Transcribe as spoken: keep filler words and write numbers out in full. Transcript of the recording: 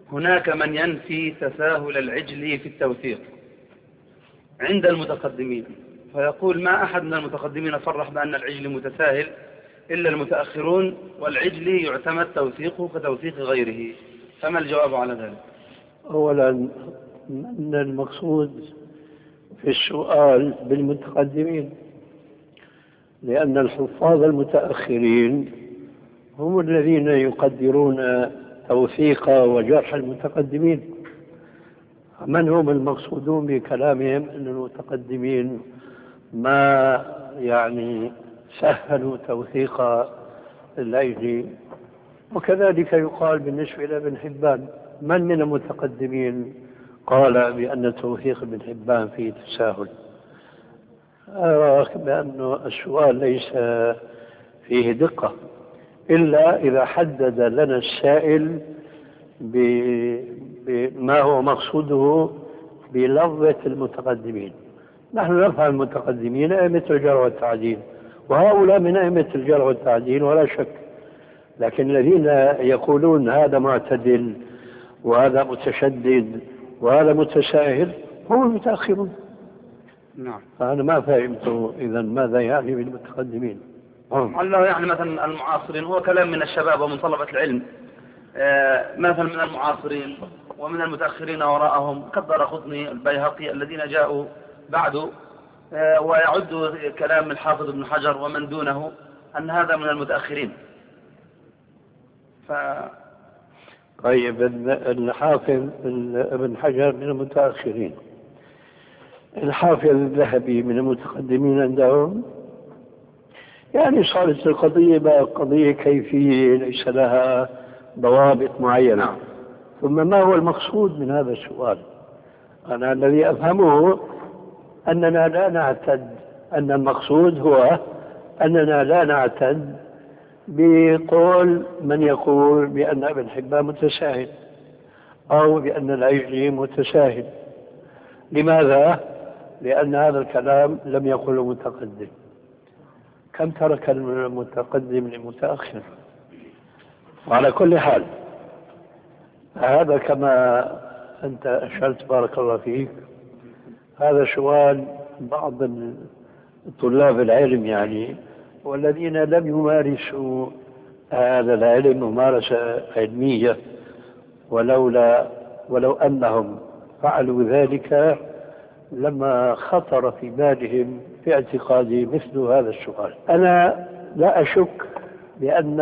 هناك من ينفي تساهل العجل في التوثيق عند المتقدمين، فيقول ما أحد من المتقدمين صرح بأن العجل متساهل إلا المتأخرون، والعجل يعتمد توثيقه كتوثيق غيره، فما الجواب على ذلك؟ أولا، أن المقصود في السؤال بالمتقدمين، لأن الحفاظ المتأخرين هم الذين يقدرون توثيق وجرح المتقدمين. من هم المقصودون بكلامهم أن المتقدمين ما يعني سهلوا توثيق العجل؟ وكذلك يقال بالنسبة إلى ابن حبان، من من المتقدمين قال بأن توثيق ابن حبان فيه تساهل؟ أرى بأن السؤال ليس فيه دقة إلا إذا حدد لنا السائل بما هو مقصوده بلفظة المتقدمين. نحن نفهم المتقدمين أئمة الجرح والتعديل، وهؤلاء من أئمة الجرح والتعديل ولا شك، لكن الذين يقولون هذا معتدل وهذا متشدد وهذا متساهل هم المتأخرون. نعم. فأنا ما فهمت إذا ماذا يعني بالمتقدمين. الله يعني مثلا المعاصرين، هو كلام من الشباب ومن طلبة العلم، آه مثلا من المعاصرين ومن المتأخرين وراءهم كالدارقطني البيهقي الذين جاءوا بعده، آه ويعد كلام الحافظ ابن حجر ومن دونه أن هذا من المتأخرين. ف... طيب، الحافظ ابن حجر من المتأخرين، الحافظ الذهبي من المتقدمين عندهم. يعني صارت القضية بقى قضية كيفية ليس لها ضوابط معينة. ثم ما هو المقصود من هذا السؤال؟ أنا الذي أفهمه أننا لا نعتد، أن المقصود هو أننا لا نعتد بقول من يقول بأن ابن حبان متساهل أو بأن العجلي متساهل. لماذا؟ لأن هذا الكلام لم يقله متقدم. كم ترك المتقدم للمتأخر؟ وعلى كل حال هذا كما أنت أشرت بارك الله فيك، هذا سؤال بعض طلاب العلم يعني، والذين لم يمارسوا هذا العلم ممارسة علمية، ولولا ولو أنهم فعلوا ذلك لما خطر في بالهم في اعتقادي مثل هذا السؤال. أنا لا أشك بأن